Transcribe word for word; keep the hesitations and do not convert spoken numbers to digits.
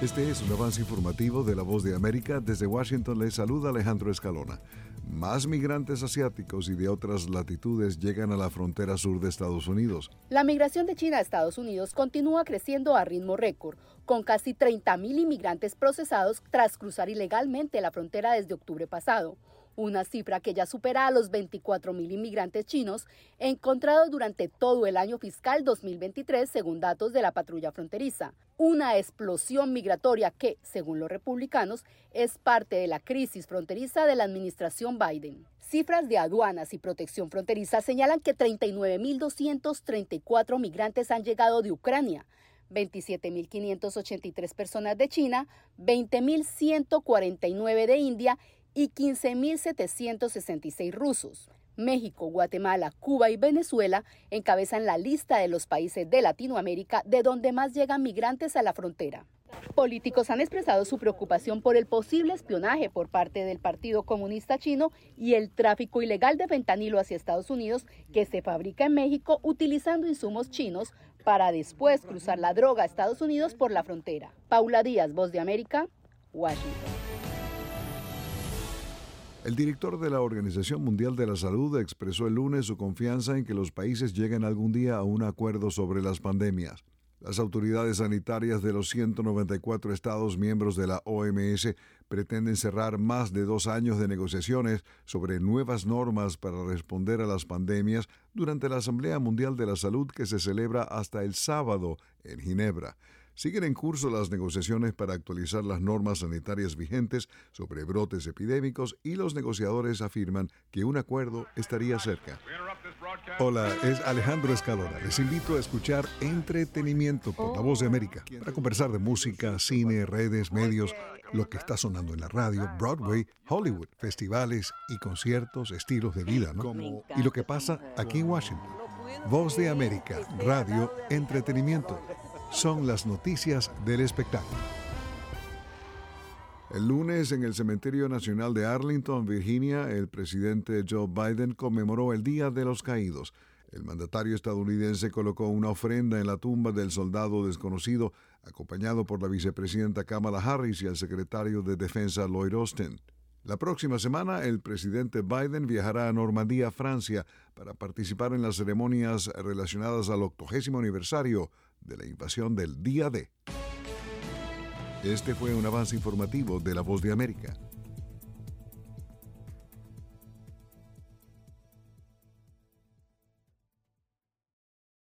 Este es un avance informativo de La Voz de América. Desde Washington les saluda Alejandro Escalona. Más migrantes asiáticos y de otras latitudes llegan a la frontera sur de Estados Unidos. La migración de China a Estados Unidos continúa creciendo a ritmo récord, con casi treinta mil inmigrantes procesados tras cruzar ilegalmente la frontera desde octubre pasado. Una cifra que ya supera a los veinticuatro mil inmigrantes chinos encontrados durante todo el año fiscal dos mil veintitrés, según datos de la patrulla fronteriza. Una explosión migratoria que, según los republicanos, es parte de la crisis fronteriza de la administración Biden. Cifras de aduanas y protección fronteriza señalan que treinta y nueve mil doscientos treinta y cuatro migrantes han llegado de Ucrania, veintisiete mil quinientas ochenta y tres personas de China, veinte mil ciento cuarenta y nueve de India y quince mil setecientos sesenta y seis rusos. México, Guatemala, Cuba y Venezuela encabezan la lista de los países de Latinoamérica de donde más llegan migrantes a la frontera. Políticos han expresado su preocupación por el posible espionaje por parte del Partido Comunista Chino y el tráfico ilegal de fentanilo hacia Estados Unidos que se fabrica en México utilizando insumos chinos para después cruzar la droga a Estados Unidos por la frontera. Paula Díaz, Voz de América, Washington. El director de la Organización Mundial de la Salud expresó el lunes su confianza en que los países lleguen algún día a un acuerdo sobre las pandemias. Las autoridades sanitarias de los ciento noventa y cuatro estados miembros de la O M S pretenden cerrar más de dos años de negociaciones sobre nuevas normas para responder a las pandemias durante la Asamblea Mundial de la Salud que se celebra hasta el sábado en Ginebra. Siguen en curso las negociaciones para actualizar las normas sanitarias vigentes sobre brotes epidémicos y los negociadores afirman que un acuerdo estaría cerca. Hola, es Alejandro Escalona. Les invito a escuchar Entretenimiento por La Voz de América para conversar de música, cine, redes, medios, lo que está sonando en la radio, Broadway, Hollywood, festivales y conciertos, estilos de vida, ¿no? Y lo que pasa aquí en Washington. Voz de América, radio, entretenimiento. Son las noticias del espectáculo. El lunes, en el Cementerio Nacional de Arlington, Virginia, el presidente Joe Biden conmemoró el Día de los Caídos. El mandatario estadounidense colocó una ofrenda en la tumba del soldado desconocido, acompañado por la vicepresidenta Kamala Harris y el secretario de Defensa Lloyd Austin. La próxima semana, el presidente Biden viajará a Normandía, Francia, para participar en las ceremonias relacionadas al octogésimo aniversario de la invasión del Día D. Este fue un avance informativo de La Voz de América.